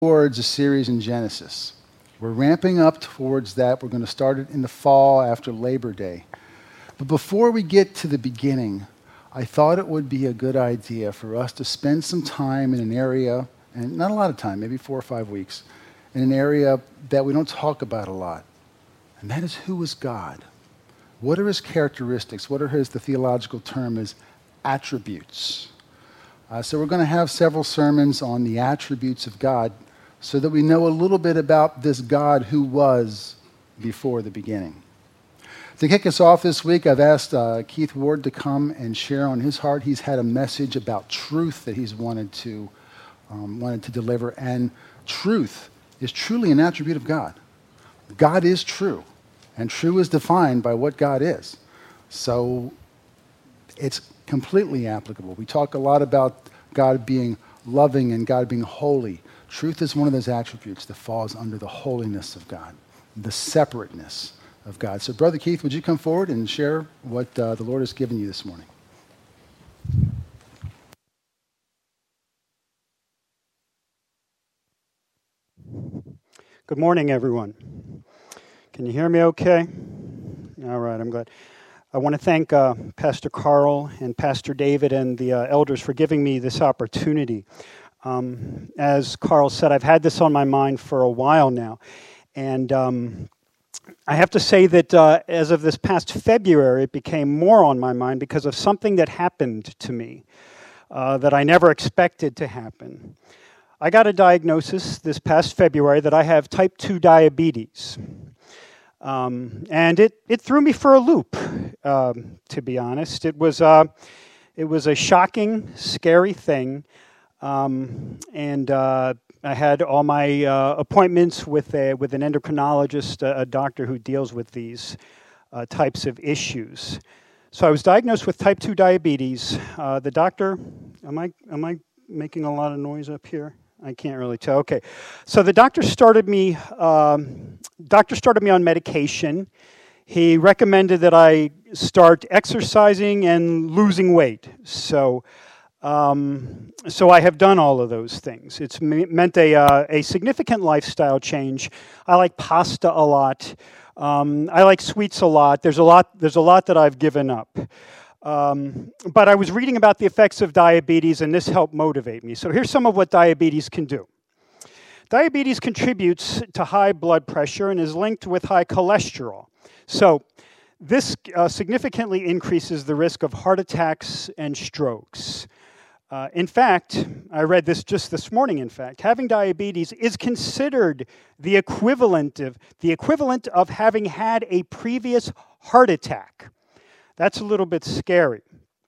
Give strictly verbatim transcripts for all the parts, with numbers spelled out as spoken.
Towards a series in Genesis. We're ramping up towards that. We're going to start it in the fall after Labor Day. But before we get to the beginning, I thought it would be a good idea for us to spend some time in an area, and not a lot of time, maybe four or five weeks, in an area that we don't talk about a lot. And that is, who is God? What are his characteristics? What are his, the theological term is, attributes? Uh, so we're going to have several sermons on the attributes of God so that we know a little bit about this God who was before the beginning. To kick us off this week, I've asked uh, Keith Ward to come and share on his heart. He's had a message about truth that he's wanted to, um, wanted to deliver, and truth is truly an attribute of God. God is true, and true is defined by what God is. So it's completely applicable. We talk a lot about God being loving and God being holy. Truth is one of those attributes that falls under the holiness of God, the separateness of God. So, Brother Keith, would you come forward and share what uh, the Lord has given you this morning? Good morning, everyone. Can you hear me okay? All right, I'm glad. I want to thank uh, Pastor Carl and Pastor David and the uh, elders for giving me this opportunity. Um, as Carl said, I've had this on my mind for a while now. And um, I have to say that uh, as of this past February, it became more on my mind because of something that happened to me uh, that I never expected to happen. I got a diagnosis this past February that I have type two diabetes. Um, and it, it threw me for a loop, um, to be honest. It was, uh, it was a shocking, scary thing. Um, and uh, I had all my uh, appointments with a, with an endocrinologist, a, a doctor who deals with these uh, types of issues. So I was diagnosed with type two diabetes. Uh, the doctor, am I am I making a lot of noise up here? I can't really tell. Okay, so the doctor started me. Um, doctor started me on medication. He recommended that I start exercising and losing weight. So. Um, so I have done all of those things. It's me- meant a uh, a significant lifestyle change. I like pasta a lot. Um, I like sweets a lot. There's a lot. There's a lot that I've given up. Um, but I was reading about the effects of diabetes, and this helped motivate me. So here's some of what diabetes can do. Diabetes contributes to high blood pressure and is linked with high cholesterol. So this uh, significantly increases the risk of heart attacks and strokes. Uh, in fact, I read this just this morning, in fact, having diabetes is considered the equivalent of, the equivalent of having had a previous heart attack. That's a little bit scary.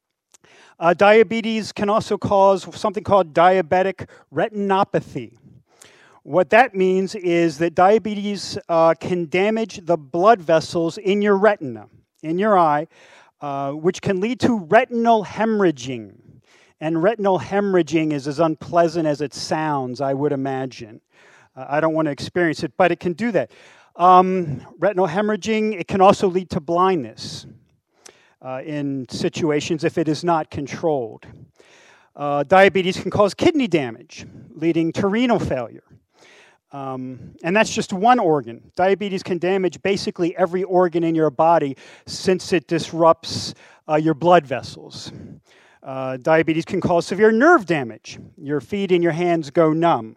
Uh, diabetes can also cause something called diabetic retinopathy. What that means is that diabetes uh, can damage the blood vessels in your retina, in your eye, uh, which can lead to retinal hemorrhaging. And retinal hemorrhaging is as unpleasant as it sounds, I would imagine. Uh, I don't want to experience it, but it can do that. Um, retinal hemorrhaging, it can also lead to blindness uh, in situations if it is not controlled. Uh, diabetes can cause kidney damage, leading to renal failure. Um, and that's just one organ. Diabetes can damage basically every organ in your body since it disrupts uh, your blood vessels. Uh, diabetes can cause severe nerve damage. Your feet and your hands go numb.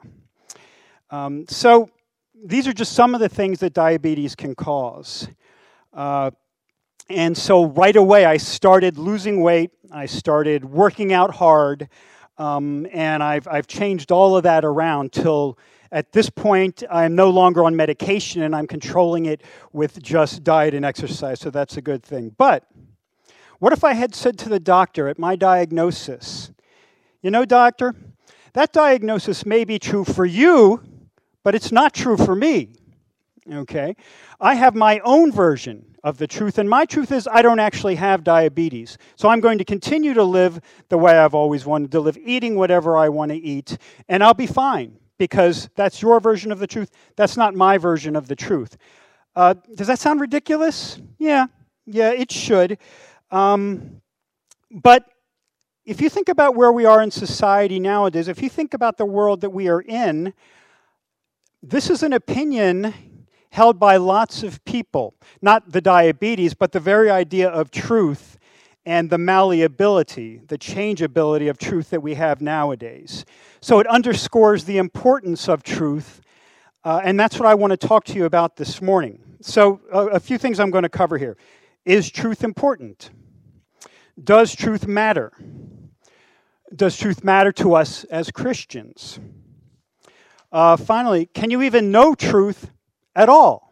Um, so these are just some of the things that diabetes can cause. Uh, and so right away I started losing weight. I started working out hard. Um, and I've, I've changed all of that around till at this point I'm no longer on medication and I'm controlling it with just diet and exercise. So that's a good thing. But what if I had said to the doctor at my diagnosis, you know, doctor, that diagnosis may be true for you, but it's not true for me, okay? I have my own version of the truth, and my truth is I don't actually have diabetes. So I'm going to continue to live the way I've always wanted to live, eating whatever I want to eat, and I'll be fine, because that's your version of the truth. That's not my version of the truth. Uh, does that sound ridiculous? Yeah, yeah, it should. Um, but if you think about where we are in society nowadays, if you think about the world that we are in, this is an opinion held by lots of people, not the diabetes, but the very idea of truth and the malleability, the changeability of truth that we have nowadays. So it underscores the importance of truth, uh, and that's what I want to talk to you about this morning. So uh, a few things I'm going to cover here. Is truth important? Does truth matter? Does truth matter to us as Christians? Uh, finally, can you even know truth at all?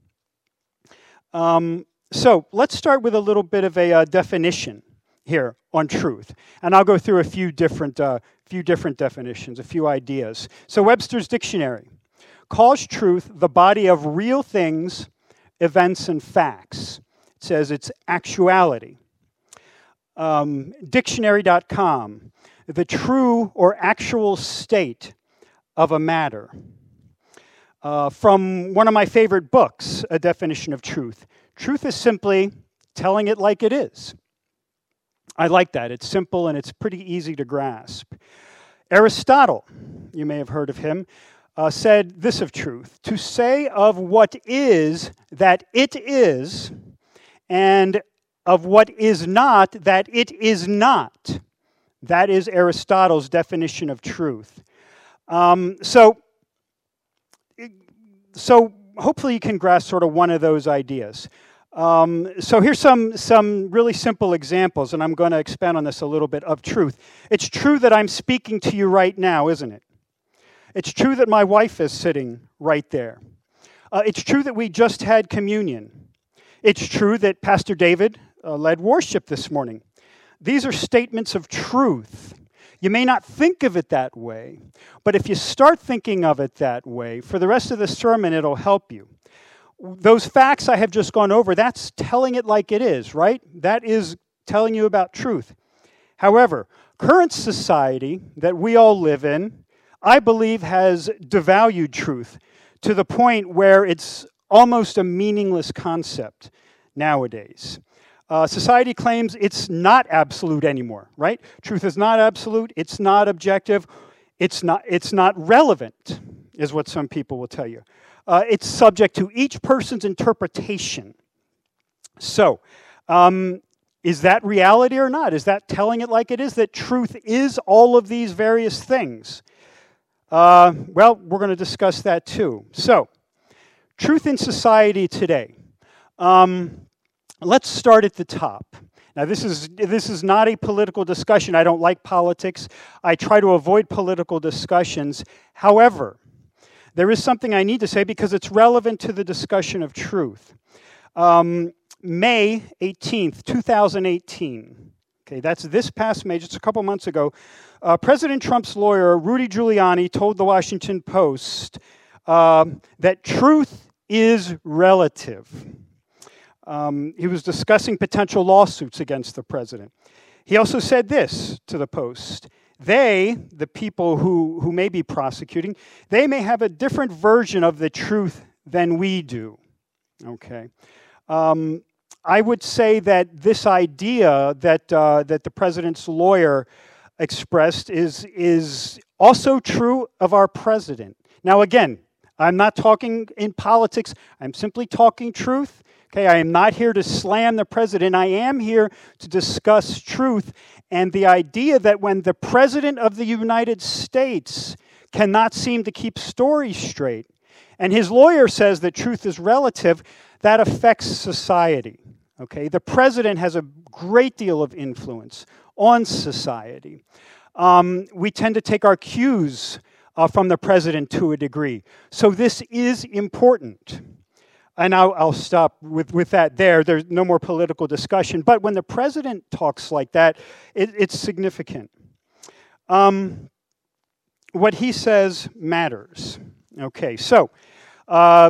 Um, so let's start with a little bit of a uh, definition here on truth, and I'll go through a few different, uh, few different definitions, a few ideas. So Webster's Dictionary calls truth the body of real things, events, and facts. It says it's actuality. Um, dictionary dot com, the true or actual state of a matter. Uh, from one of my favorite books, A Definition of Truth. Truth is simply telling it like it is. I like that. It's simple and it's pretty easy to grasp. Aristotle, you may have heard of him, uh, said this of truth: to say of what is that it is, and of what is not that it is not. That is Aristotle's definition of truth. Um, so, so hopefully you can grasp sort of one of those ideas. Um, so here's some, some really simple examples, and I'm going to expand on this a little bit, of truth. It's true that I'm speaking to you right now, isn't it? It's true that my wife is sitting right there. Uh, it's true that we just had communion. It's true that Pastor David uh, led worship this morning. These are statements of truth. You may not think of it that way, but if you start thinking of it that way, for the rest of the sermon, it'll help you. Those facts I have just gone over, that's telling it like it is, right? That is telling you about truth. However, current society that we all live in, I believe, has devalued truth to the point where it's almost a meaningless concept nowadays. Uh, society claims it's not absolute anymore, right? Truth is not absolute, it's not objective, it's not, it's not relevant, is what some people will tell you. Uh, it's subject to each person's interpretation. So, um, is that reality or not? Is that telling it like it is, that truth is all of these various things? Uh, well, we're going to discuss that too. So, truth in society today. Um, let's start at the top. Now, this is this is not a political discussion. I don't like politics. I try to avoid political discussions. However, there is something I need to say because it's relevant to the discussion of truth. Um, May eighteenth, twenty eighteen. Okay, that's this past May, just a couple months ago. Uh, President Trump's lawyer, Rudy Giuliani, told the Washington Post uh, that truth is relative. Um, he was discussing potential lawsuits against the president. He also said this to the Post: they, the people who, who may be prosecuting, they may have a different version of the truth than we do. Okay. Um, I would say that this idea that uh, that the president's lawyer expressed is is also true of our president. Now, again, I'm not talking in politics. I'm simply talking truth. Okay, I am not here to slam the president. I am here to discuss truth and the idea that when the president of the United States cannot seem to keep stories straight, and his lawyer says that truth is relative, that affects society. Okay, the president has a great deal of influence on society. Um, we tend to take our cues uh, from the president to a degree. So this is important. And I'll, I'll stop with, with that there. There's no more political discussion. But when the president talks like that, it, it's significant. Um, what he says matters. Okay, so uh,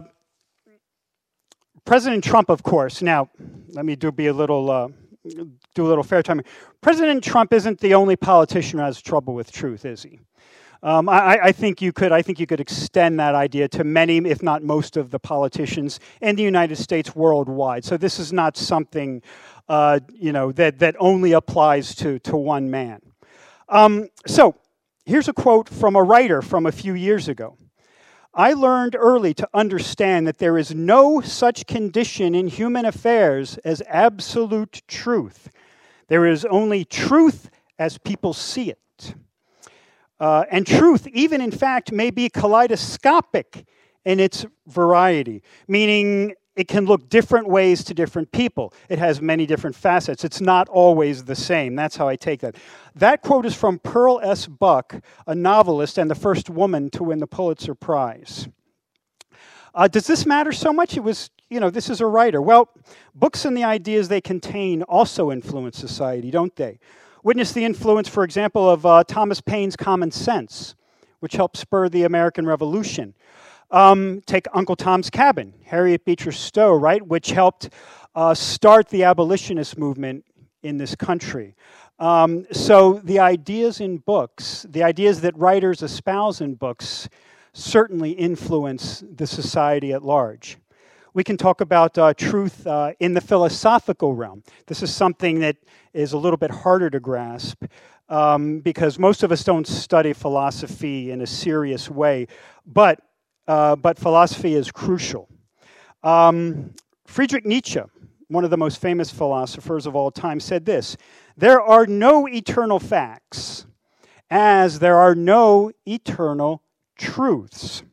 President Trump, of course. Now, let me do be a little uh, do a little fair time. President Trump isn't the only politician who has trouble with truth, is he? Um, I, I think you could. I think you could extend that idea to many, if not most, of the politicians in the United States worldwide. So this is not something, uh, you know, that that only applies to to one man. Um, so here's a quote from a writer from a few years ago. I learned early to understand that there is no such condition in human affairs as absolute truth. There is only truth as people see it. Uh, and truth, even in fact, may be kaleidoscopic in its variety, meaning it can look different ways to different people. It has many different facets. It's not always the same. That's how I take that. That quote is from Pearl S. Buck, a novelist and the first woman to win the Pulitzer Prize. Uh, does this matter so much? It was, you know, this is a writer. Well, books and the ideas they contain also influence society, don't they? Witness the influence, for example, of uh, Thomas Paine's Common Sense, which helped spur the American Revolution. Um, take Uncle Tom's Cabin, Harriet Beecher Stowe, right, which helped uh, start the abolitionist movement in this country. Um, so the ideas in books, the ideas that writers espouse in books, certainly influence the society at large. We can talk about uh, truth uh, in the philosophical realm. This is something that is a little bit harder to grasp um, because most of us don't study philosophy in a serious way, but Uh, but philosophy is crucial. Um, Friedrich Nietzsche, one of the most famous philosophers of all time, said this: "There are no eternal facts, as there are no eternal truths."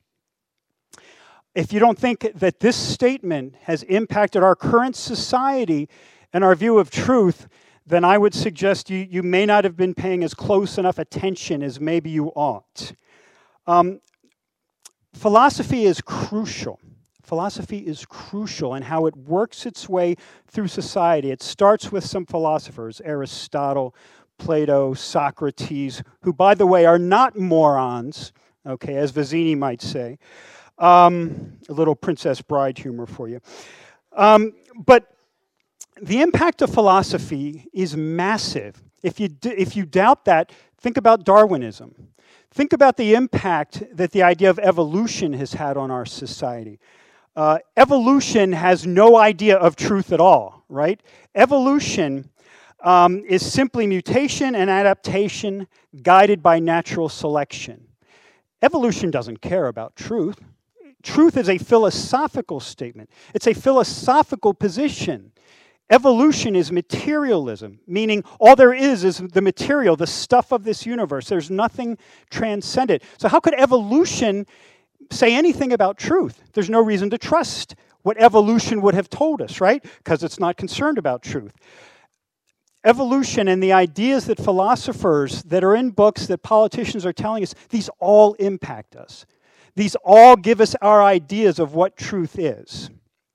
If you don't think that this statement has impacted our current society and our view of truth, then I would suggest you, you may not have been paying as close enough attention as maybe you ought. Um, Philosophy is crucial. Philosophy is crucial in how it works its way through society. It starts with some philosophers, Aristotle, Plato, Socrates, who, by the way, are not morons, okay, as Vizzini might say. Um, a little Princess Bride humor for you. Um, but the impact of philosophy is massive. If you, d- if you doubt that, think about Darwinism. Think about the impact that the idea of evolution has had on our society. Uh, evolution has no idea of truth at all, right? Evolution um, is simply mutation and adaptation guided by natural selection. Evolution doesn't care about truth. Truth is a philosophical statement. It's a philosophical position. Evolution is materialism, meaning all there is is the material, the stuff of this universe. There's nothing transcendent. So how could evolution say anything about truth? There's no reason to trust what evolution would have told us, right? Because it's not concerned about truth. Evolution and the ideas that philosophers that are in books that politicians are telling us, these all impact us. These all give us our ideas of what truth is.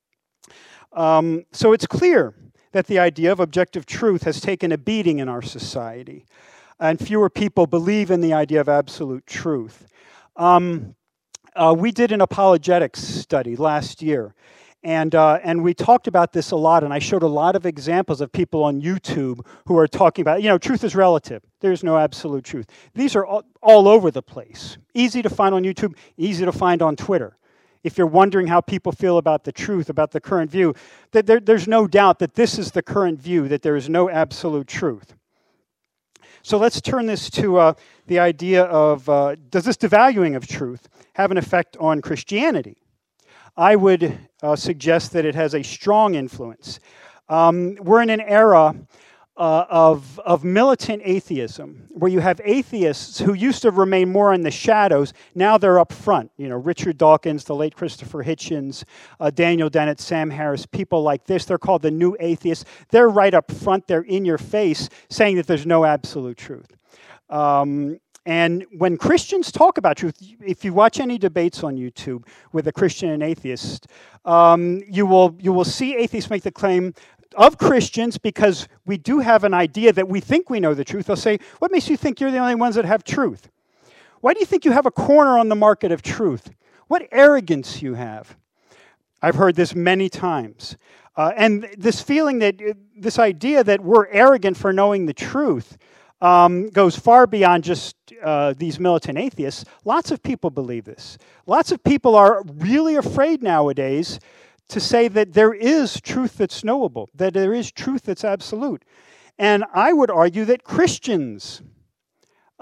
Um, so it's clear that the idea of objective truth has taken a beating in our society, and fewer people believe in the idea of absolute truth. Um, uh, we did an apologetics study last year, and uh, and we talked about this a lot, and I showed a lot of examples of people on YouTube who are talking about, you know, truth is relative. There's no absolute truth. These are all, all over the place. Easy to find on YouTube, easy to find on Twitter. If you're wondering how people feel about the truth, about the current view, that there, there's no doubt that this is the current view, that there is no absolute truth. So let's turn this to uh, the idea of, uh, does this devaluing of truth have an effect on Christianity? I would uh, suggest that it has a strong influence. Um, we're in an era Uh, of, of militant atheism, where you have atheists who used to remain more in the shadows, now they're up front. You know, Richard Dawkins, the late Christopher Hitchens, uh, Daniel Dennett, Sam Harris, people like this, they're called the new atheists. They're right up front, they're in your face, saying that there's no absolute truth. Um, and when Christians talk about truth, if you watch any debates on YouTube with a Christian and atheist, um, you will you will see atheists make the claim of Christians, because we do have an idea that we think we know the truth. They'll say, what makes you think you're the only ones that have truth? Why do you think you have a corner on the market of truth? What arrogance you have. I've heard this many times. Uh, and this feeling that, uh, this idea that we're arrogant for knowing the truth um, goes far beyond just uh, these militant atheists. Lots of people believe this. Lots of people are really afraid nowadays to say that there is truth that's knowable, that there is truth that's absolute. And I would argue that Christians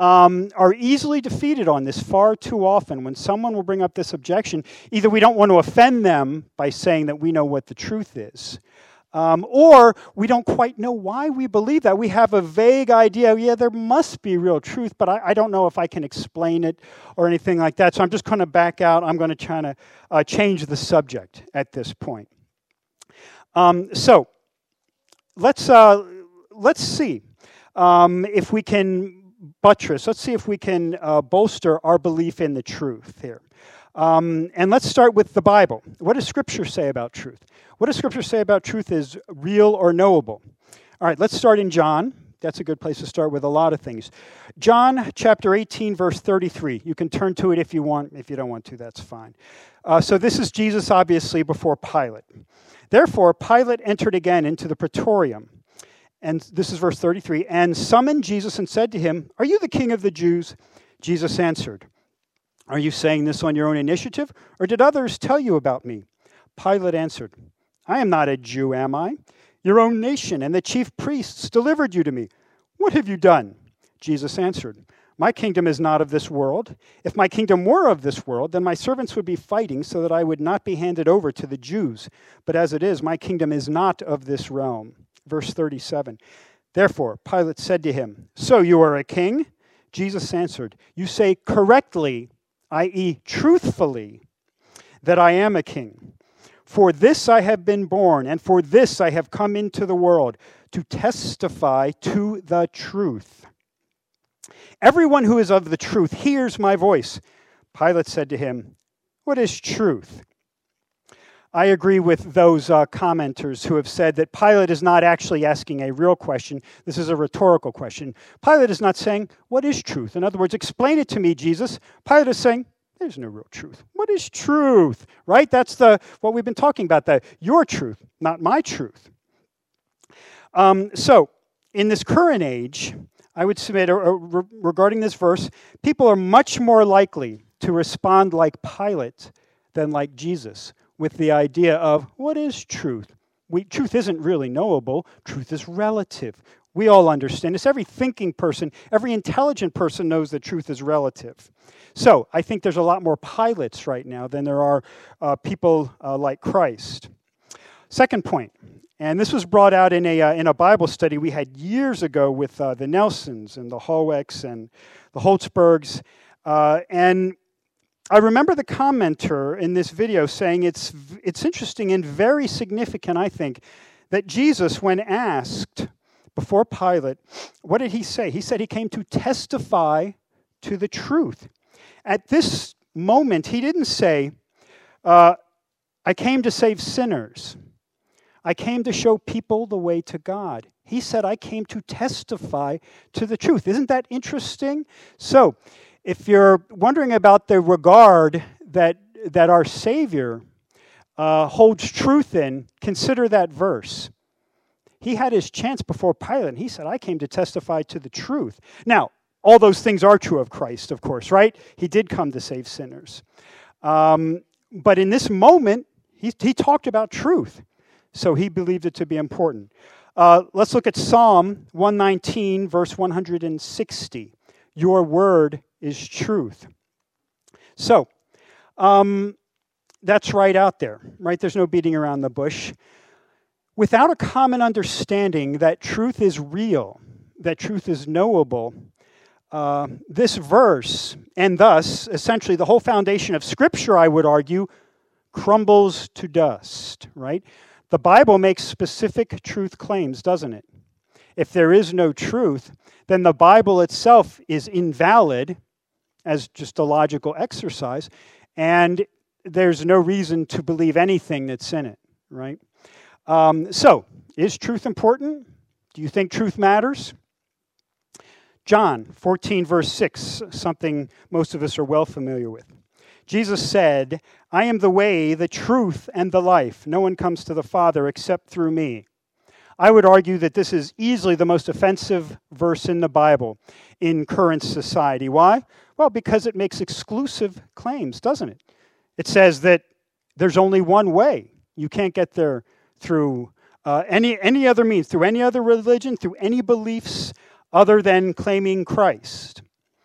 um, are easily defeated on this far too often. When someone will bring up this objection, either we don't want to offend them by saying that we know what the truth is, um, or we don't quite know why we believe that. We have a vague idea, yeah, there must be real truth, but I, I don't know if I can explain it or anything like that, so I'm just going to back out. I'm going to try to uh, change the subject at this point. Um, so, let's, uh, let's see um, if we can buttress, let's see if we can uh, bolster our belief in the truth here. Um, and let's start with the Bible. What does Scripture say about truth? What does Scripture say about truth is real or knowable? All right, let's start in John. That's a good place to start with a lot of things. John chapter eighteen, verse thirty-three. You can turn to it if you want. If you don't want to, that's fine. Uh, so this is Jesus, obviously, before Pilate. Therefore, Pilate entered again into the praetorium. And this is verse thirty-three. And summoned Jesus and said to him, "Are you the king of the Jews?" Jesus answered, "Are you saying this on your own initiative, or did others tell you about me?" Pilate answered, "I am not a Jew, am I? Your own nation and the chief priests delivered you to me. What have you done?" Jesus answered, "My kingdom is not of this world. If my kingdom were of this world, then my servants would be fighting so that I would not be handed over to the Jews. But as it is, my kingdom is not of this realm." Verse thirty-seven. Therefore, Pilate said to him, "So you are a king?" Jesus answered, "You say correctly, that is truthfully, that I am a king. For this I have been born, and for this I have come into the world, to testify to the truth. Everyone who is of the truth hears my voice." Pilate said to him, "What is truth?" I agree with those uh, commenters who have said that Pilate is not actually asking a real question. This is a rhetorical question. Pilate is not saying, "What is truth?" In other words, explain it to me, Jesus. Pilate is saying, there's no real truth. What is truth? Right? That's the what we've been talking about, the your truth, not my truth. Um, so, in this current age, I would submit uh, uh, regarding this verse, people are much more likely to respond like Pilate than like Jesus, with the idea of, what is truth? We, truth isn't really knowable. Truth is relative. We all understand this. Every thinking person, every intelligent person knows that truth is relative. So I think there's a lot more Pilates right now than there are uh, people uh, like Christ. Second point, and this was brought out in a uh, in a Bible study we had years ago with uh, the Nelsons and the Hallwecks and the Holtzbergs, uh, and I remember the commenter in this video saying it's it's interesting and very significant, I think, that Jesus, when asked before Pilate, what did he say? He said he came to testify to the truth. At this moment, he didn't say, uh, I came to save sinners. I came to show people the way to God. He said, I came to testify to the truth. Isn't that interesting? So, if you're wondering about the regard that that our Savior uh, holds truth in, consider that verse. He had his chance before Pilate, and he said, I came to testify to the truth. Now, all those things are true of Christ, of course, right? He did come to save sinners. Um, but in this moment, he, he talked about truth, so he believed it to be important. Uh, let's look at Psalm one nineteen, verse one hundred sixty. Your word is truth. So, um, that's right out there, right? There's no beating around the bush. Without a common understanding that truth is real, that truth is knowable, uh, this verse, and thus, essentially, the whole foundation of Scripture, I would argue, crumbles to dust, right? The Bible makes specific truth claims, doesn't it? If there is no truth, then the Bible itself is invalid as just a logical exercise, and there's no reason to believe anything that's in it, right? Um, so, is truth important? Do you think truth matters? John fourteen, verse six, something most of us are well familiar with. Jesus said, I am the way, the truth, and the life. No one comes to the Father except through me. I would argue that this is easily the most offensive verse in the Bible in current society. Why? Well, because it makes exclusive claims, doesn't it? It says that there's only one way. You can't get there through uh, any any other means, through any other religion, through any beliefs other than claiming Christ.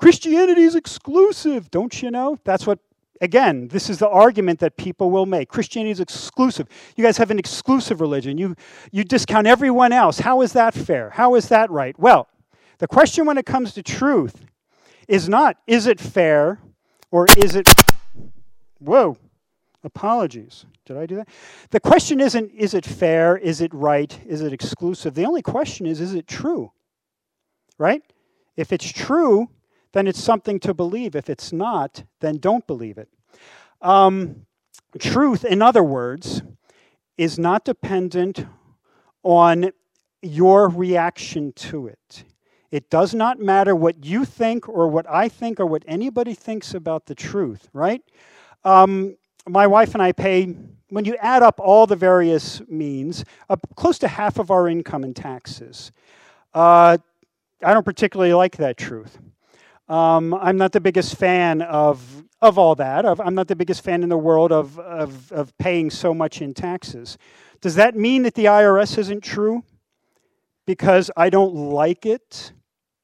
Christianity is exclusive, don't you know? That's what, again, this is the argument that people will make. Christianity is exclusive. You guys have an exclusive religion. You, you discount everyone else. How is that fair? How is that right? Well, the question when it comes to truth is not, is it fair, or is it, whoa, apologies. Did I do that? The question isn't, is it fair, is it right, is it exclusive? The only question is, is it true? Right? If it's true, then it's something to believe. If it's not, then don't believe it. Um, truth, in other words, is not dependent on your reaction to it. It does not matter what you think or what I think or what anybody thinks about the truth, right? Um, my wife and I pay, when you add up all the various means, uh, close to half of our income in taxes. Uh, I don't particularly like that truth. Um, I'm not the biggest fan of of all that. Of, I'm not the biggest fan in the world of, of, of paying so much in taxes. Does that mean that the I R S isn't true because I don't like it?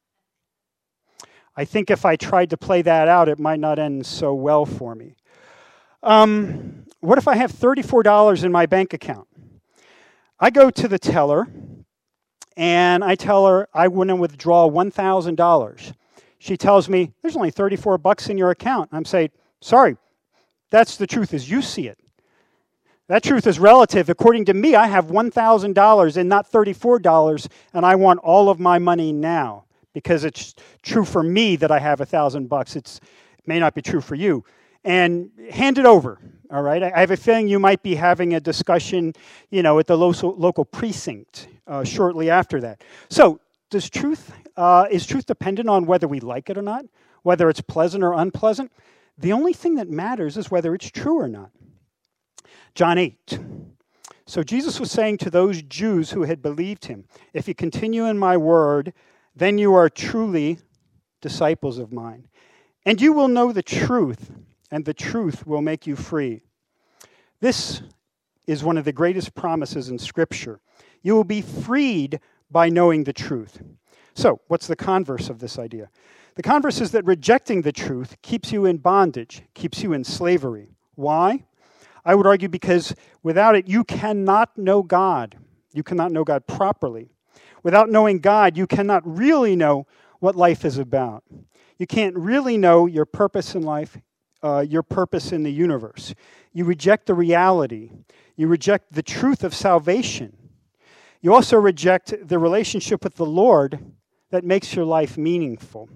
I think if I tried to play that out, it might not end so well for me. Um, what if I have thirty-four dollars in my bank account? I go to the teller, and I tell her I want to withdraw one thousand dollars. She tells me, there's only thirty-four bucks in your account. I'm saying, sorry, that's the truth as you see it. That truth is relative. According to me, I have one thousand dollars and not thirty-four dollars, and I want all of my money now because it's true for me that I have one thousand bucks. It's, it may not be true for you. And hand it over, all right? I have a feeling you might be having a discussion, you know, at the local, local precinct uh, shortly after that. So, does truth, uh, is truth dependent on whether we like it or not? Whether it's pleasant or unpleasant? The only thing that matters is whether it's true or not. John eight. So Jesus was saying to those Jews who had believed him, if you continue in my word, then you are truly disciples of mine. And you will know the truth, and the truth will make you free. This is one of the greatest promises in Scripture. You will be freed by knowing the truth. So, what's the converse of this idea? The converse is that rejecting the truth keeps you in bondage, keeps you in slavery. Why? I would argue because without it, you cannot know God. You cannot know God properly. Without knowing God, you cannot really know what life is about. You can't really know your purpose in life, uh, your purpose in the universe. You reject the reality. You reject the truth of salvation. You also reject the relationship with the Lord that makes your life meaningful.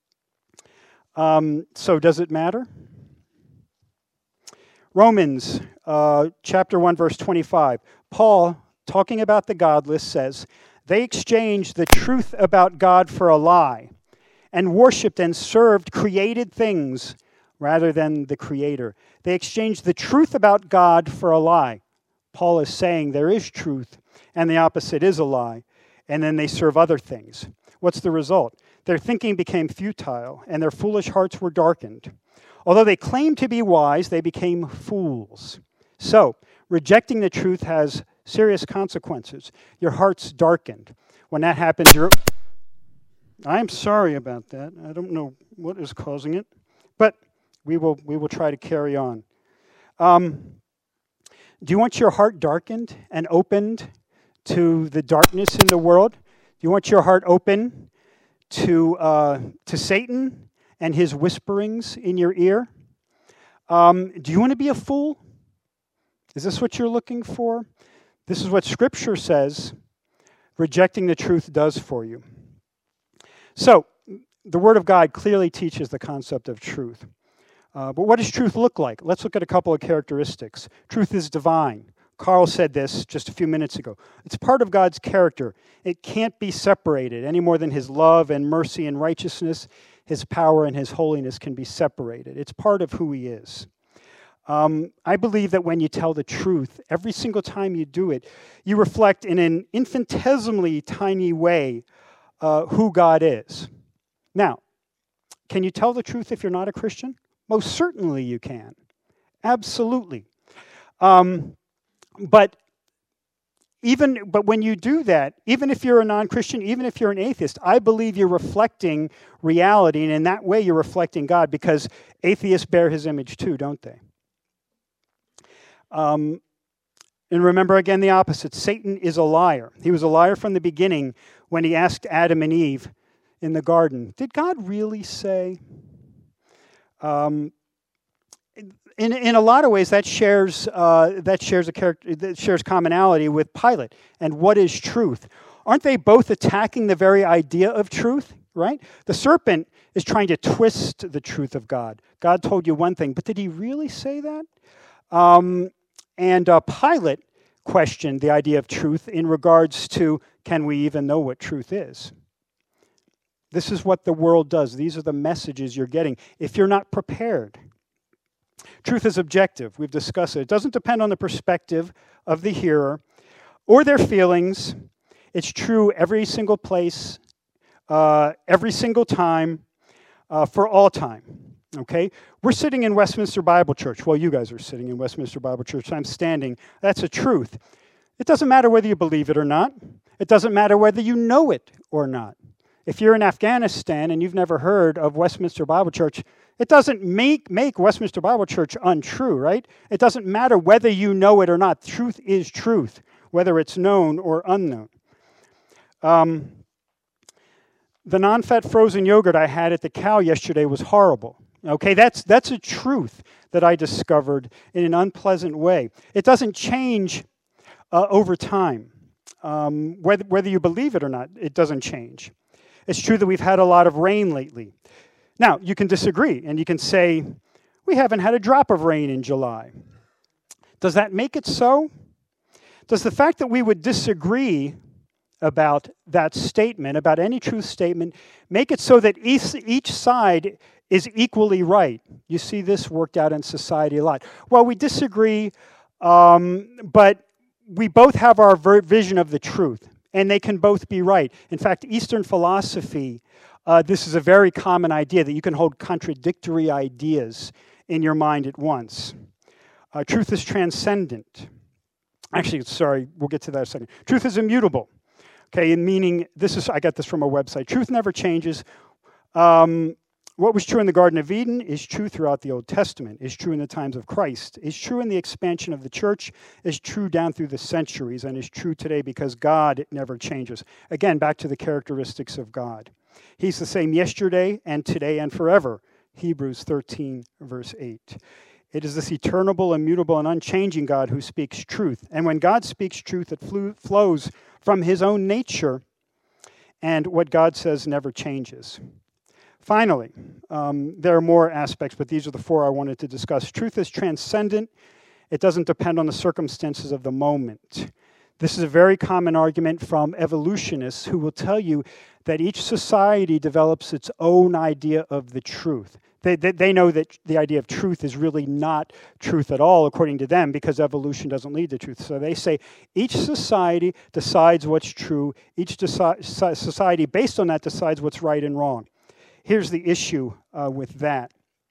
Um, so does it matter? Romans uh, chapter one, verse twenty-five. Paul, talking about the godless, says, they exchanged the truth about God for a lie and worshipped and served created things rather than the Creator. They exchanged the truth about God for a lie. Paul is saying there is truth, and the opposite is a lie, and then they serve other things. What's the result? Their thinking became futile, and their foolish hearts were darkened. Although they claimed to be wise, they became fools. So, rejecting the truth has serious consequences. Your heart's darkened. When that happens, you're... I'm sorry about that. I don't know what is causing it, but we will we will try to carry on. Um, do you want your heart darkened and opened to the darkness in the world? Do you want your heart open to uh, to Satan and his whisperings in your ear? Um, do you want to be a fool? Is this what you're looking for? This is what Scripture says rejecting the truth does for you. So, the Word of God clearly teaches the concept of truth. Uh, but what does truth look like? Let's look at a couple of characteristics. Truth is divine. Carl said this just a few minutes ago. It's part of God's character. It can't be separated any more than his love and mercy and righteousness, his power and his holiness can be separated. It's part of who he is. Um, I believe that when you tell the truth, every single time you do it, you reflect in an infinitesimally tiny way uh, who God is. Now, can you tell the truth if you're not a Christian? Most certainly you can. Absolutely. Um, but even, but when you do that, even if you're a non-Christian, even if you're an atheist, I believe you're reflecting reality, and in that way you're reflecting God, because atheists bear his image too, don't they? Um, and remember again the opposite. Satan is a liar. He was a liar from the beginning when he asked Adam and Eve in the garden, did God really say? Um, in in a lot of ways, that shares uh, that shares a character that shares commonality with Pilate. And what is truth? Aren't they both attacking the very idea of truth? Right? The serpent is trying to twist the truth of God. God told you one thing, but did he really say that? Um, and uh, Pilate questioned the idea of truth in regards to, can we even know what truth is? This is what the world does. These are the messages you're getting if you're not prepared. Truth is objective. We've discussed it. It doesn't depend on the perspective of the hearer or their feelings. It's true every single place, uh, every single time, uh, for all time. Okay? We're sitting in Westminster Bible Church. Well, you guys are sitting in Westminster Bible Church. I'm standing. That's a truth. It doesn't matter whether you believe it or not. It doesn't matter whether you know it or not. If you're in Afghanistan and you've never heard of Westminster Bible Church, it doesn't make, make Westminster Bible Church untrue, right? It doesn't matter whether you know it or not. Truth is truth, whether it's known or unknown. Um, the non-fat frozen yogurt I had at the cow yesterday was horrible. Okay, that's that's a truth that I discovered in an unpleasant way. It doesn't change uh, over time. Um, whether, whether you believe it or not, it doesn't change. It's true that we've had a lot of rain lately. Now, you can disagree, and you can say, we haven't had a drop of rain in July. Does that make it so? Does the fact that we would disagree about that statement, about any truth statement, make it so that each, each side is equally right? You see this worked out in society a lot. Well, we disagree, um, but we both have our ver- vision of the truth. And they can both be right. In fact, Eastern philosophy, uh, this is a very common idea that you can hold contradictory ideas in your mind at once. Uh, truth is transcendent. Actually, sorry, we'll get to that in a second. Truth is immutable. Okay, in meaning, this is I got this from a website. Truth never changes. Um, What was true in the Garden of Eden is true throughout the Old Testament, is true in the times of Christ, is true in the expansion of the church, is true down through the centuries, and is true today because God never changes. Again, back to the characteristics of God. He's the same yesterday and today and forever. Hebrews thirteen, verse eight. It is this eternal, immutable, and unchanging God who speaks truth. And when God speaks truth, it flew, flows from his own nature, and what God says never changes. Finally, um, there are more aspects, but these are the four I wanted to discuss. Truth is transcendent. It doesn't depend on the circumstances of the moment. This is a very common argument from evolutionists who will tell you that each society develops its own idea of the truth. They, they, they know that the idea of truth is really not truth at all, according to them, because evolution doesn't lead to truth. So they say each society decides what's true. Each deci- society, based on that, decides what's right and wrong. Here's the issue uh, with that.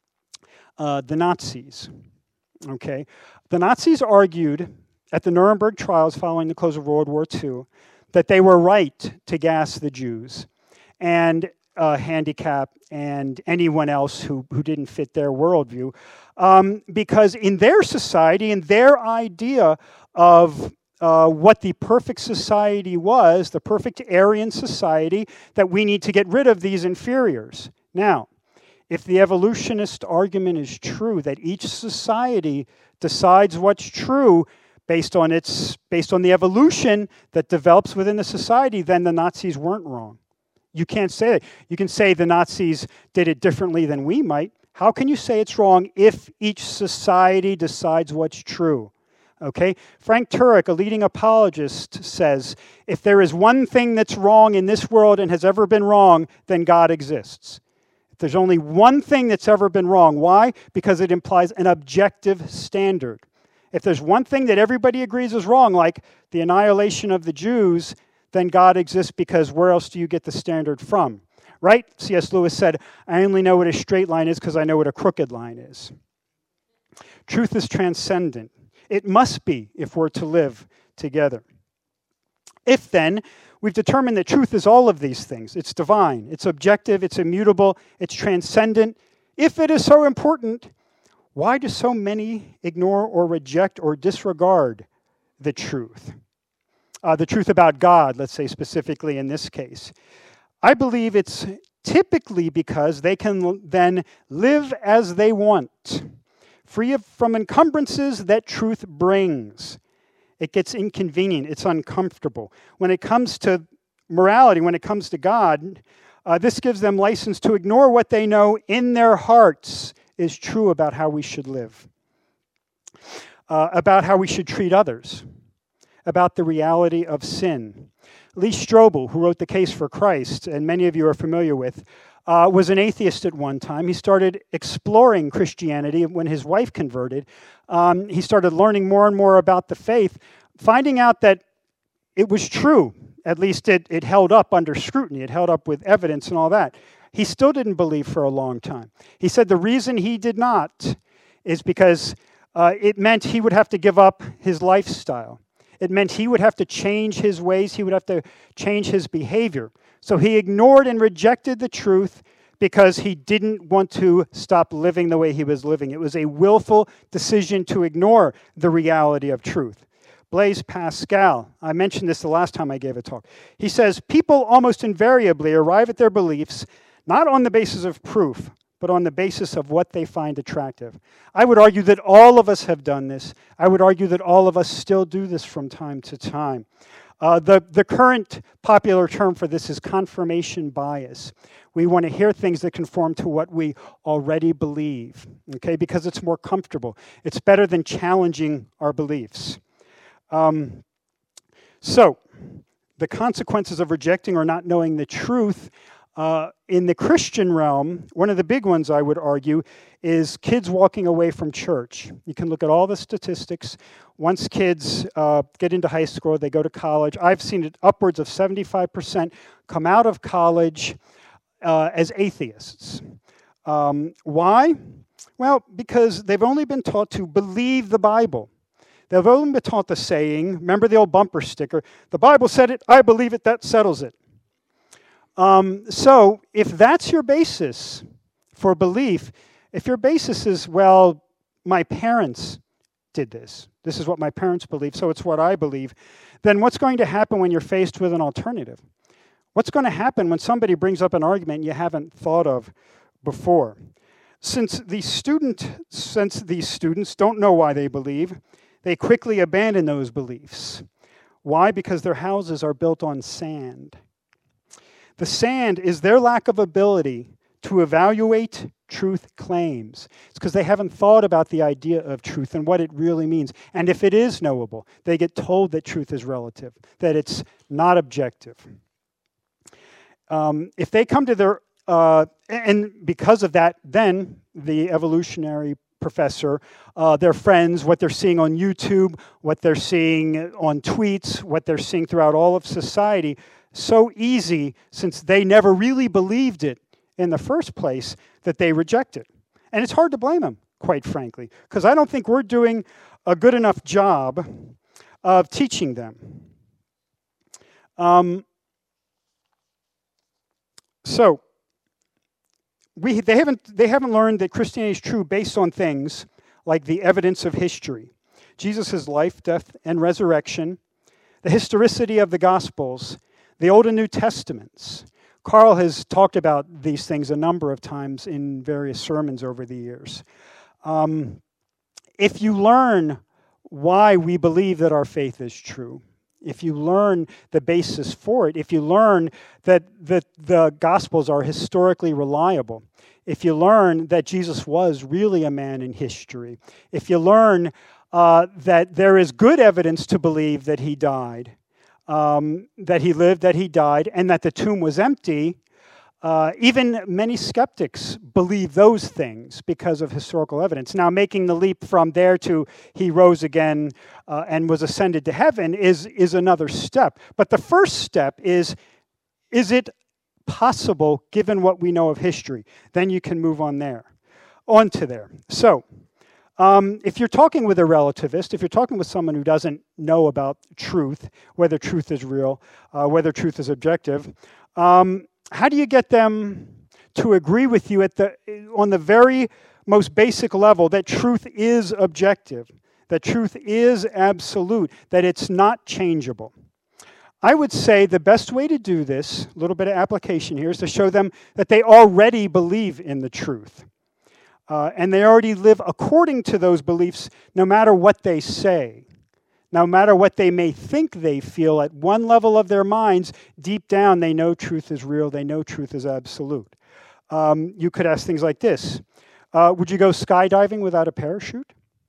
Uh, the Nazis, okay? The Nazis argued at the Nuremberg trials following the close of World War Two that they were right to gas the Jews and uh, handicap and anyone else who, who didn't fit their worldview, um, because in their society, in their idea of Uh, what the perfect society was, the perfect Aryan society, that we need to get rid of these inferiors. Now, if the evolutionist argument is true, that each society decides what's true based on its based on the evolution that develops within the society, then the Nazis weren't wrong. You can't say that. You can say the Nazis did it differently than we might. How can you say it's wrong if each society decides what's true? Okay, Frank Turek, a leading apologist, says, if there is one thing that's wrong in this world and has ever been wrong, then God exists. If there's only one thing that's ever been wrong, why? Because it implies an objective standard. If there's one thing that everybody agrees is wrong, like the annihilation of the Jews, then God exists, because where else do you get the standard from? Right? C S Lewis said, I only know what a straight line is because I know what a crooked line is. Truth is transcendent. It must be if we're to live together. If then we've determined that truth is all of these things, it's divine, it's objective, it's immutable, it's transcendent, if it is so important, why do so many ignore or reject or disregard the truth? Uh, the truth about God, let's say specifically in this case. I believe it's typically because they can then live as they want, free of, from encumbrances that truth brings. It gets inconvenient, it's uncomfortable. When it comes to morality, when it comes to God, uh, this gives them license to ignore what they know in their hearts is true about how we should live, uh, about how we should treat others, about the reality of sin. Lee Strobel, who wrote The Case for Christ, and many of you are familiar with, uh, was an atheist at one time. He started exploring Christianity when his wife converted. Um, he started learning more and more about the faith, finding out that it was true. At least it, it held up under scrutiny. It held up with evidence and all that. He still didn't believe for a long time. He said the reason he did not is because uh, it meant he would have to give up his lifestyle. It meant he would have to change his ways. He would have to change his behavior. So he ignored and rejected the truth because he didn't want to stop living the way he was living. It was a willful decision to ignore the reality of truth. Blaise Pascal, I mentioned this the last time I gave a talk. He says, people almost invariably arrive at their beliefs not on the basis of proof, but on the basis of what they find attractive. I would argue that all of us have done this. I would argue that all of us still do this from time to time. Uh, the, the current popular term for this is confirmation bias. We want to hear things that conform to what we already believe, okay, because it's more comfortable. It's better than challenging our beliefs. Um, so, the consequences of rejecting or not knowing the truth Uh, in the Christian realm, one of the big ones, I would argue, is kids walking away from church. You can look at all the statistics. Once kids uh, get into high school, they go to college. I've seen it upwards of seventy-five percent come out of college uh, as atheists. Um, why? Well, because they've only been taught to believe the Bible. They've only been taught the saying, remember the old bumper sticker, the Bible said it, I believe it, that settles it. Um, so if that's your basis for belief, if your basis is, well, my parents did this, this is what my parents believe, so it's what I believe, then what's going to happen when you're faced with an alternative? What's going to happen when somebody brings up an argument you haven't thought of before? Since the student, since these students don't know why they believe, they quickly abandon those beliefs. Why? Because their houses are built on sand. The sand is their lack of ability to evaluate truth claims. It's because they haven't thought about the idea of truth and what it really means. And if it is knowable, they get told that truth is relative, that it's not objective. Um, if they come to their, uh, and because of that, then the evolutionary professor, uh, their friends, what they're seeing on YouTube, what they're seeing on tweets, what they're seeing throughout all of society, so easy, since they never really believed it in the first place, that they reject it. And it's hard to blame them, quite frankly, because I don't think we're doing a good enough job of teaching them. Um, so, we they haven't they haven't learned that Christianity is true based on things like the evidence of history, Jesus' life, death, and resurrection, the historicity of the Gospels, the Old and New Testaments. Carl has talked about these things a number of times in various sermons over the years. Um, if you learn why we believe that our faith is true, if you learn the basis for it, if you learn that, that the Gospels are historically reliable, if you learn that Jesus was really a man in history, if you learn uh, that there is good evidence to believe that he died, Um, that he lived, that he died, and that the tomb was empty, uh, even many skeptics believe those things because of historical evidence. Now, making the leap from there to he rose again uh, and was ascended to heaven is, is another step. But the first step is, is it possible given what we know of history? Then you can move on there, on to there. So, Um, if you're talking with a relativist, if you're talking with someone who doesn't know about truth, whether truth is real, uh, whether truth is objective, um, how do you get them to agree with you at the on the very most basic level that truth is objective, that truth is absolute, that it's not changeable? I would say the best way to do this, a little bit of application here, is to show them that they already believe in the truth. Uh, and they already live according to those beliefs no matter what they say. No matter what they may think they feel, at one level of their minds, deep down they know truth is real, they know truth is absolute. Um, you could ask things like this. Uh, would you go skydiving without a parachute?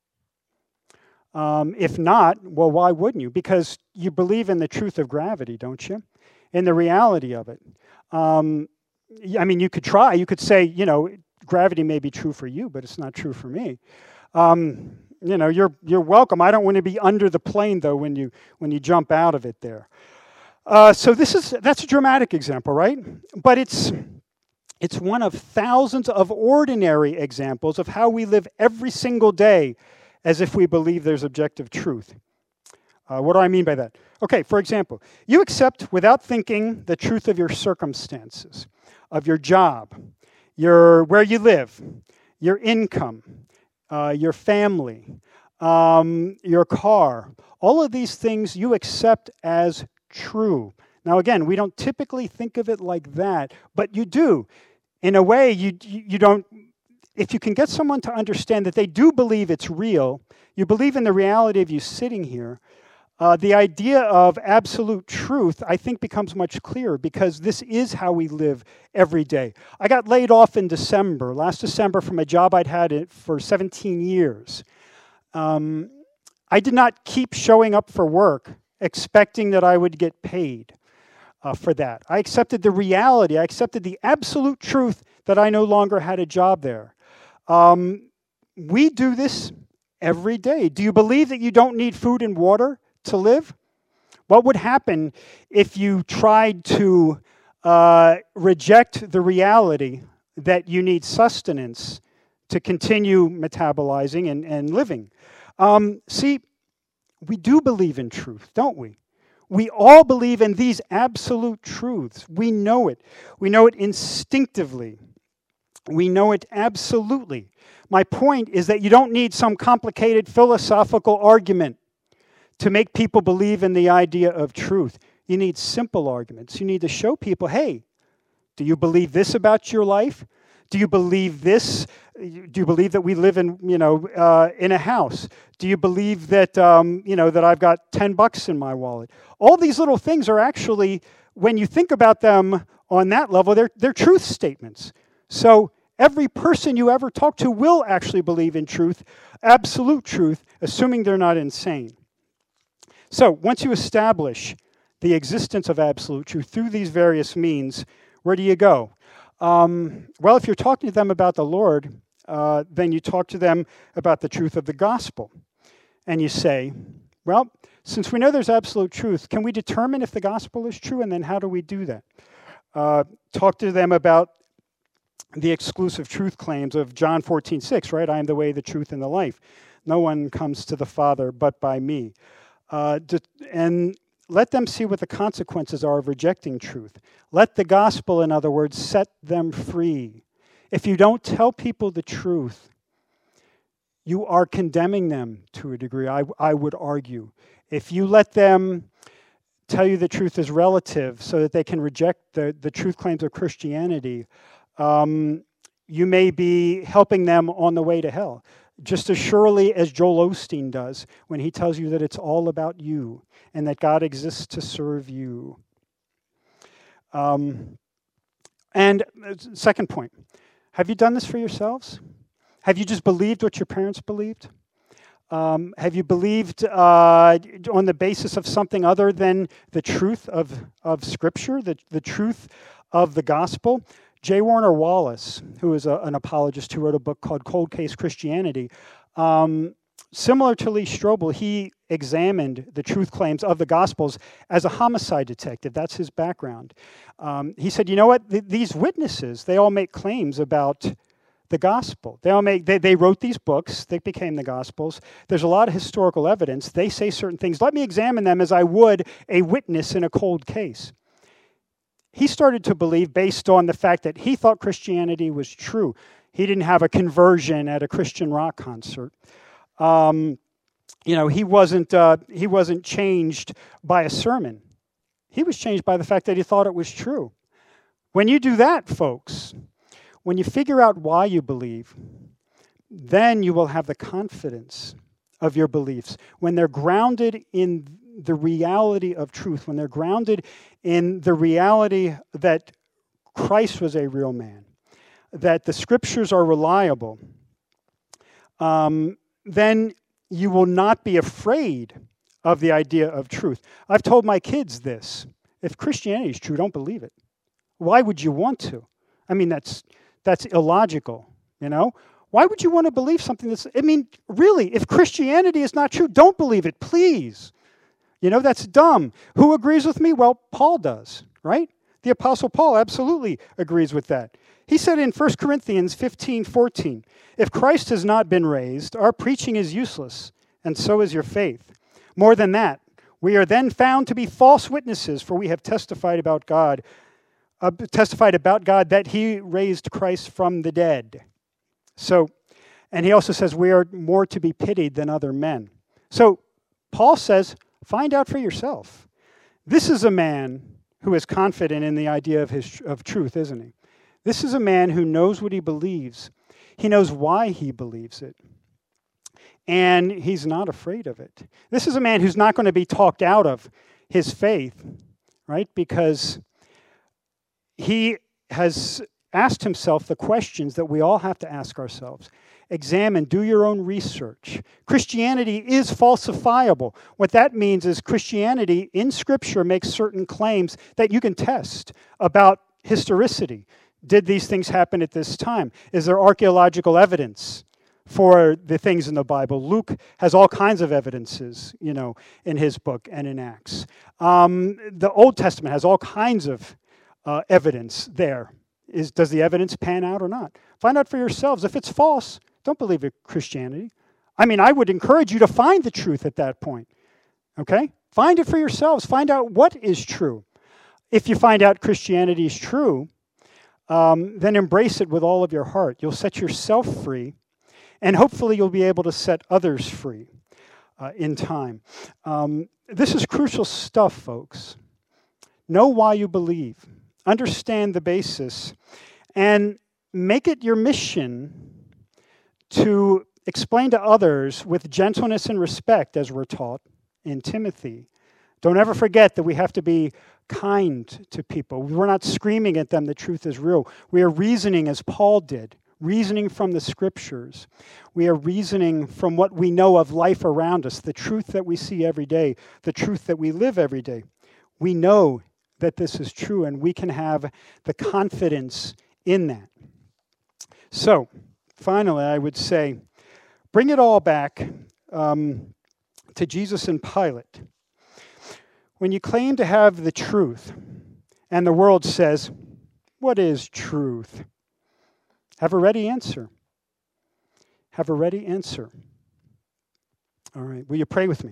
Um, if not, well, why wouldn't you? Because you believe in the truth of gravity, don't you? In the reality of it. Um, I mean, you could try. You could say, you know, gravity may be true for you, but it's not true for me. Um, you know, you're you're welcome. I don't want to be under the plane though when you when you jump out of it there. Uh, so this is that's a dramatic example, right? But it's it's one of thousands of ordinary examples of how we live every single day as if we believe there's objective truth. Uh, what do I mean by that? Okay, for example, you accept without thinking the truth of your circumstances, of your job, your where you live, your income, uh, your family, um, your car. All of these things you accept as true. Now again, we don't typically think of it like that, but you do. In a way, you you don't. If you can get someone to understand that they do believe it's real, you believe in the reality of you sitting here, uh, the idea of absolute truth, I think, becomes much clearer because this is how we live every day. I got laid off in December, last December, from a job I'd had for seventeen years. Um, I did not keep showing up for work expecting that I would get paid uh, for that. I accepted the reality, I accepted the absolute truth that I no longer had a job there. Um, we do this every day. Do you believe that you don't need food and water to live? What would happen if you tried to uh, reject the reality that you need sustenance to continue metabolizing and, and living? Um, see, we do believe in truth, don't we? We all believe in these absolute truths. We know it. We know it instinctively. We know it absolutely. My point is that you don't need some complicated philosophical argument to make people believe in the idea of truth. You need simple arguments. You need to show people, hey, do you believe this about your life? Do you believe this? Do you believe that we live in, you know, uh, in a house? Do you believe that, um, you know, that I've got ten bucks in my wallet? All these little things are actually, when you think about them on that level, they're, they're truth statements. So every person you ever talk to will actually believe in truth, absolute truth, assuming they're not insane. So once you establish the existence of absolute truth through these various means, where do you go? Um, well, if you're talking to them about the Lord, uh, then you talk to them about the truth of the gospel. And you say, well, since we know there's absolute truth, can we determine if the gospel is true? And then how do we do that? Uh, talk to them about the exclusive truth claims of John fourteen six, right? I am the way, the truth, and the life. No one comes to the Father but by me. Uh, and let them see what the consequences are of rejecting truth. Let the gospel, in other words, set them free. If you don't tell people the truth, you are condemning them to a degree, I, I would argue. If you let them tell you the truth is relative so that they can reject the, the truth claims of Christianity, um, you may be helping them on the way to hell. Just as surely as Joel Osteen does when he tells you that it's all about you and that God exists to serve you. Um, and second point, have you done this for yourselves? Have you just believed what your parents believed? Um, have you believed uh, on the basis of something other than the truth of, of Scripture, the, the truth of the gospel? J. Warner Wallace, who is a, an apologist who wrote a book called Cold Case Christianity, um, similar to Lee Strobel, he examined the truth claims of the Gospels as a homicide detective. That's his background. Um, he said, you know what? Th- these witnesses, they all make claims about the gospel. They all make they, they wrote these books, they became the gospels. There's a lot of historical evidence. They say certain things. Let me examine them as I would a witness in a cold case. He started to believe based on the fact that he thought Christianity was true. He didn't have a conversion at a Christian rock concert. Um, you know, he wasn't uh, he wasn't changed by a sermon. He was changed by the fact that he thought it was true. When you do that, folks, when you figure out why you believe, then you will have the confidence of your beliefs. When they're grounded in the reality of truth, when they're grounded in the reality that Christ was a real man, that the scriptures are reliable, um, then you will not be afraid of the idea of truth. I've told my kids this. If Christianity is true, don't believe it. Why would you want to? I mean, that's that's illogical, you know? Why would you want to believe something that's, I mean, really, if Christianity is not true, don't believe it, please. You know, that's dumb. Who agrees with me? Well, Paul does, right? The Apostle Paul absolutely agrees with that. He said in First Corinthians fifteen fourteen, if Christ has not been raised, our preaching is useless, and so is your faith. More than that, we are then found to be false witnesses, for we have testified about God, uh, testified about God that he raised Christ from the dead. So, and he also says we are more to be pitied than other men. So, Paul says, find out for yourself. This is a man who is confident in the idea of his of truth, isn't he? This is a man who knows what he believes. He knows why he believes it. And he's not afraid of it. This is a man who's not going to be talked out of his faith, right? Because he has asked himself the questions that we all have to ask ourselves. Examine, do your own research. Christianity is falsifiable. What that means is Christianity in Scripture makes certain claims that you can test about historicity. Did these things happen at this time? Is there archaeological evidence for the things in the Bible? Luke has all kinds of evidences, you know, in his book and in Acts. Um, the Old Testament has all kinds of uh, evidence there. Is, does the evidence pan out or not? Find out for yourselves. If it's false, don't believe in Christianity. I mean, I would encourage you to find the truth at that point, okay? Find it for yourselves. Find out what is true. If you find out Christianity is true, um, then embrace it with all of your heart. You'll set yourself free, and hopefully you'll be able to set others free uh, in time. Um, this is crucial stuff, folks. Know why you believe. Understand the basis, and make it your mission to explain to others with gentleness and respect, as we're taught in Timothy. Don't ever forget that we have to be kind to people. We're not screaming at them the truth is real. We are reasoning as Paul did, reasoning from the Scriptures. We are reasoning from what we know of life around us, the truth that we see every day, the truth that we live every day. We know that this is true, and we can have the confidence in that. So, finally, I would say, bring it all back um, to Jesus and Pilate. When you claim to have the truth, and the world says, what is truth? Have a ready answer. Have a ready answer. All right, will you pray with me?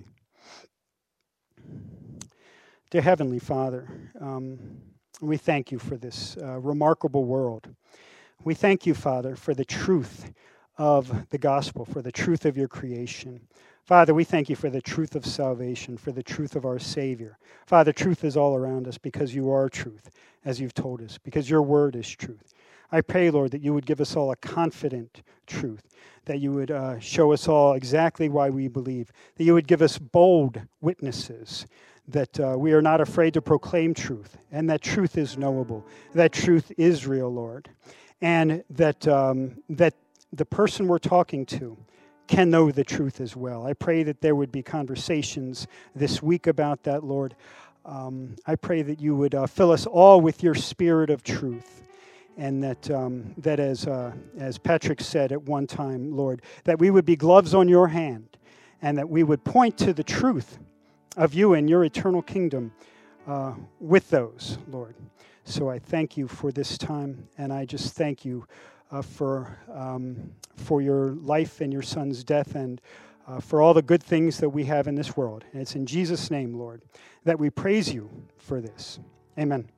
Dear Heavenly Father, um, we thank you for this uh, remarkable world. We thank you, Father, for the truth of the gospel, for the truth of your creation. Father, we thank you for the truth of salvation, for the truth of our Savior. Father, truth is all around us because you are truth, as you've told us, because your word is truth. I pray, Lord, that you would give us all a confident truth, that you would uh, show us all exactly why we believe, that you would give us bold witnesses, that uh, we are not afraid to proclaim truth, and that truth is knowable, that truth is real, Lord, and that um, that the person we're talking to can know the truth as well. I pray that there would be conversations this week about that, Lord. Um, I pray that you would uh, fill us all with your spirit of truth, and that um, that as uh, as Patrick said at one time, Lord, that we would be gloves on your hand, and that we would point to the truth of you and your eternal kingdom uh, with those, Lord. So I thank you for this time, and I just thank you uh, for, um, for your life and your son's death, and uh, for all the good things that we have in this world. And it's in Jesus' name, Lord, that we praise you for this. Amen.